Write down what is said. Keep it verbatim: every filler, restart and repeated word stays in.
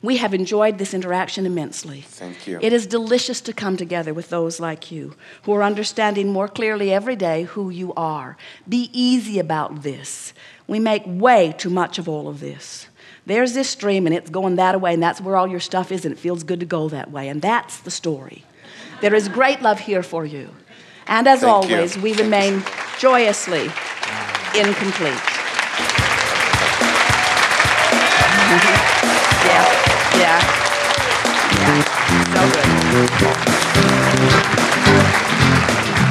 We have enjoyed this interaction immensely. Thank you. It is delicious to come together with those like you who are understanding more clearly every day who you are. Be easy about this. We make way too much of all of this. There's this stream and it's going that way, and that's where all your stuff is, and it feels good to go that way. And that's the story. There is great love here for you. And as Thank always, you. we remain joyously incomplete. Yeah, yeah, yeah. So good.